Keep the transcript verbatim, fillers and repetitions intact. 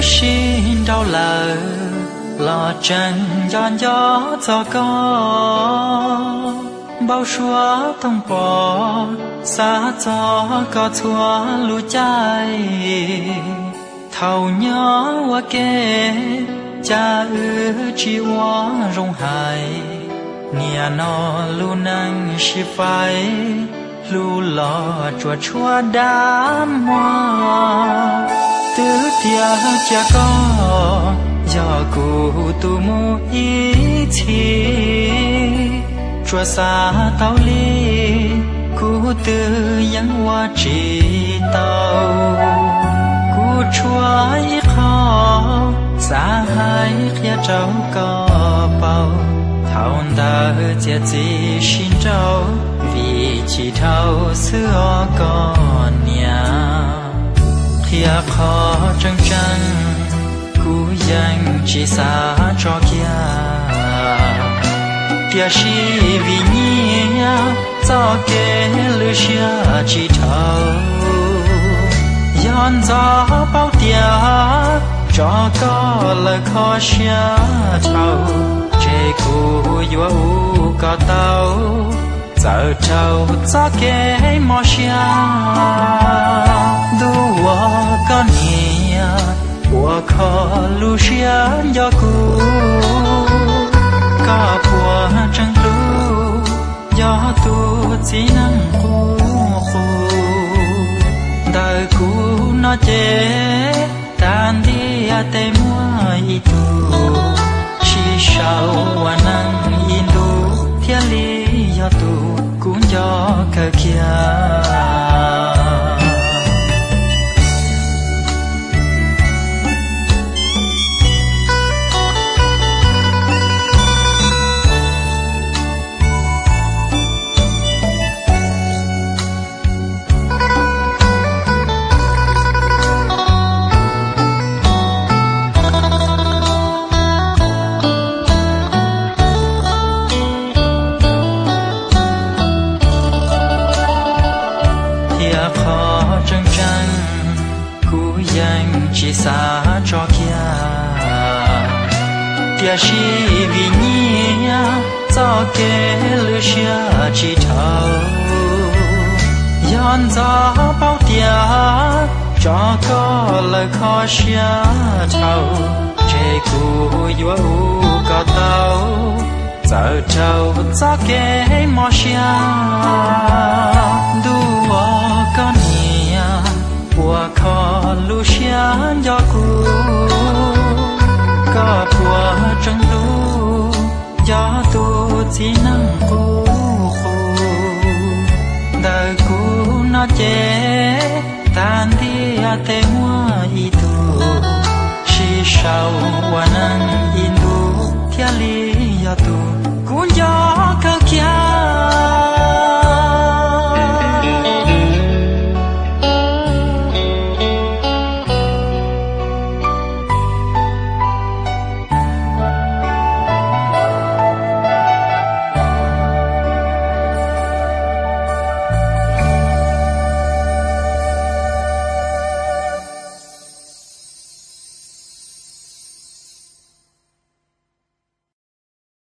xin đau lờ lò trần giòn gió cho có bao xóa thông bỏ xa cho có thua lũ trái thầu nhớ qua kê cha ư chi hoa rong hài nia nó lu năng si phai lu lò chua chua đám hoa tứ tia cha có do cụ tu mu ý chi chua xa tao li cụ tư yang hoa chỉ tao cụ chua ý khó xa hai khía trâu có bao thao ta chia chỉ xin trâu vì chỉ thao xưa còn nhà khía khó trăng trăng cú yang chỉ xa cho kia kia si vì nhia cho kế lư xia chỉ thao yon gió bao tia cho có lời khó xia thao chế cú yêu u có tao giờ trâu cho kế mò xia đua con nia bùa khó lu xia do cú có bùa trăng lu do tu chỉ năng khu khu đời cú nó chế tan đi a tê mua y tu chi sao wa năng in du thiên lý do tu cũng do cơ kia chỉ xa cho kia kia si vì nhia cho kế lư xia chỉ thao yon gió bao tia cho có lời khó xia thao chế cú yêu u có tao giờ trâu cho kế mò xia đua con nia bùa khó lu xia do cú có bùa trăng lu do tu chỉ năng khu khu đời cú nó chế tan đi a tê mua y